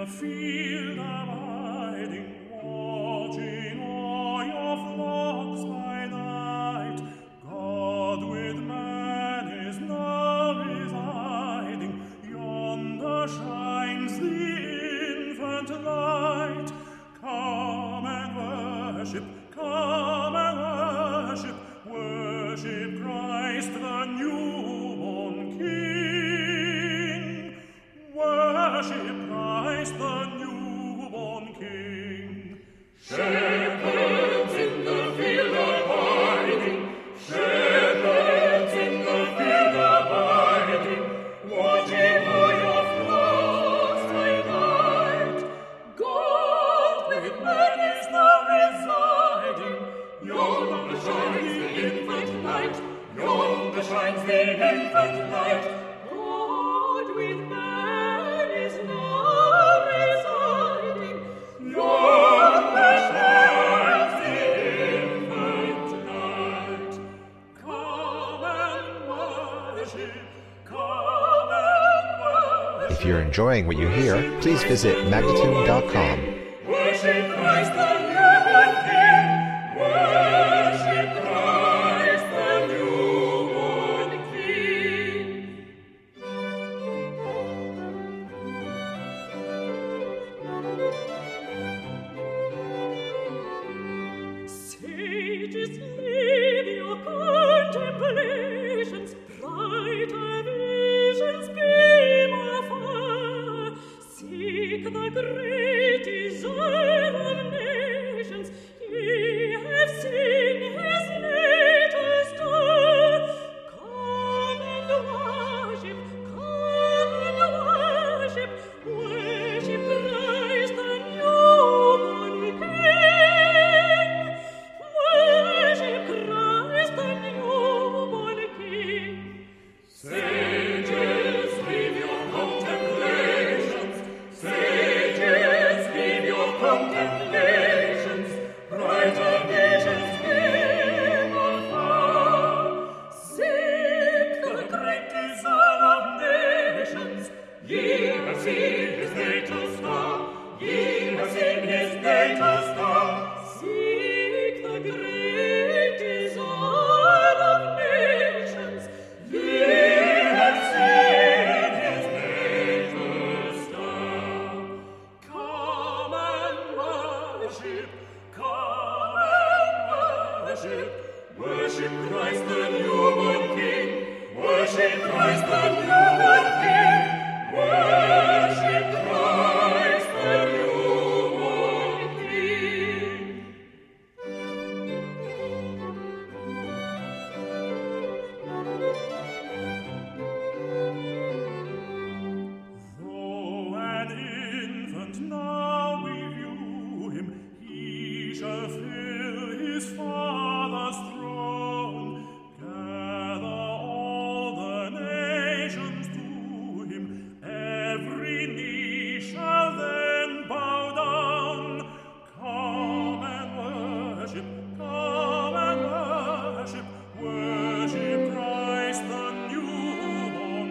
If you're enjoying what you hear, please visit Magnatune.com. Worship Christ the newborn King. Worship Christ the newborn King. Sages, leave your contemplations, brighter visions beam afar. Seek the great desire of nations. Ye have seen his natal star. Come and worship, worship Christ the newborn King. Worship Christ the newborn King. Sages, leave your contemplations. Sages, leave your contemplations. Brighter visions beam afar. Seek the great desire of nations. Ye have seen his natal star. Ye have seen his natal star. Seek the great desire of nations. Ye have seen his natal star. Come and worship, worship Christ the newborn King. Worship Christ the newborn King. Worship Christ the newborn King. Though an infant now we view him, he shall fill his Father's throne. Gather all the nations to him, every knee shall then bow down. Come and worship, worship Christ the newborn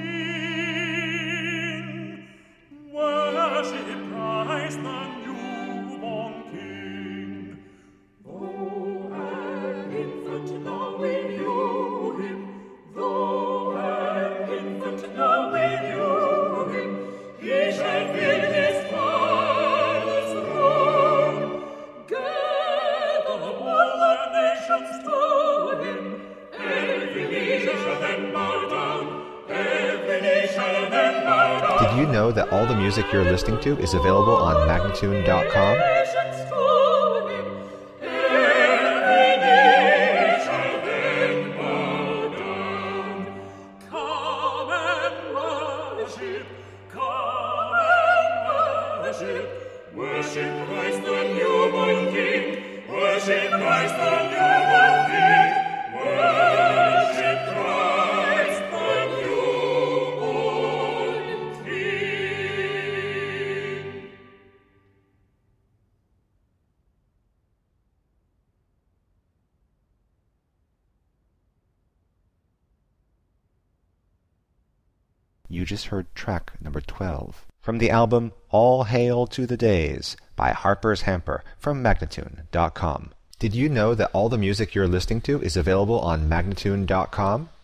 King. Worship Christ the newborn King. Though an infant now we view him, though an infant now we view him, he shall fill his Father's throne. Gather all the nations to him, every knee shall then bow down, every knee shall then bow down. Did you know that all the music you're listening to is available on Magnatune.com? Nations to him, every knee shall then bow down. Come and worship, worship Christ the newborn King. Worship Christ the newborn King. Worship Christ the newborn King. You just heard track number 12 from the album All Hail to the Days by Harper's Hamper from Magnatune.com. Did you know that all the music you're listening to is available on Magnatune.com?